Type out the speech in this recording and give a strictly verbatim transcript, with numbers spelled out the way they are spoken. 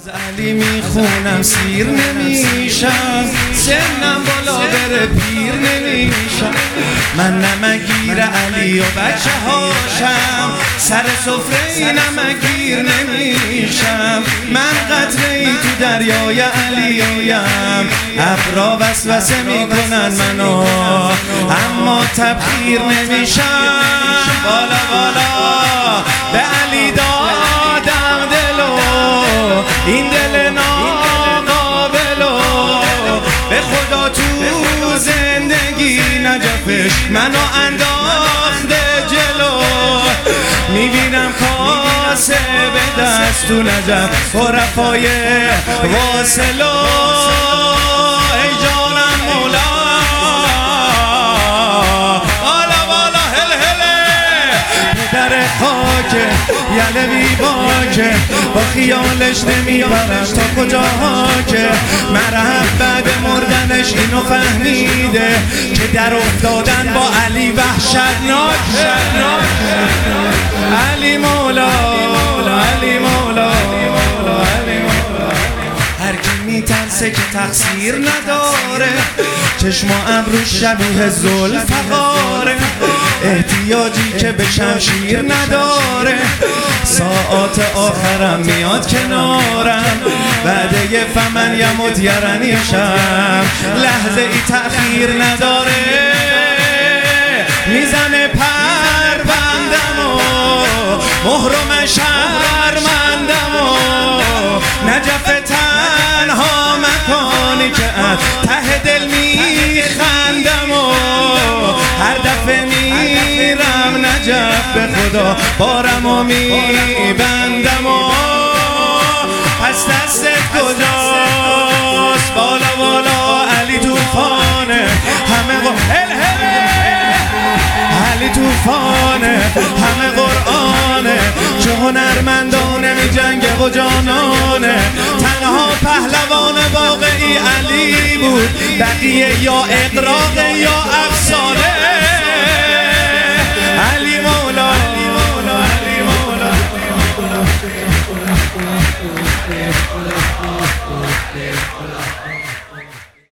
از علی میخونم سیر نمیشم، سنم بالا بره پیر نمیشم. من نمگیر علی و بچه هاشم، سر سفره نمگیر نمیشم. من قطره ای تو دریای علیم، ابرا وسوسه میکنن منو اما تبخیر نمیشم. بالا بالا به علی دادم دلو، این دل ناقابلو، به خدا تو زندگی نجفش منو انداخته جلو. میبینم کاسه به دست تو نجف و رفای واصلو. ای جانم مولا بالا بالا هل هله، پدر خاکه یله بی باکه، با خیالش نمیبرم تا کجاها که مرحب بعد مردنش اینو فهمیده که در افتادن با علی وحشتناک. علی مولا علی مولا علی مولا. هر کی میترسه که تقصیر نداره، چشم و ابرو شبیه ذوالفقاره، احتیاجی که به شمشیر نداره، ساعات آخرم میاد کنارم، بعده فمن یموت یرنیشم، لحظه ای تأخیر نداره. میزنه پروندم و محرم شرمندم و نجف تنها مکانی که از ته دل میخندم و هر دفعه میرم نجف به خدا بارم و میبندم و پس دستت کجاست؟ بالا بالا علی توفانه، همه هل هل علی توفانه، همه قرآنه، چه هنرمندانه می جنگه و جانانه. تنها پهلوان واقعی علی بود، بقیه یا اقراق یا افسانه.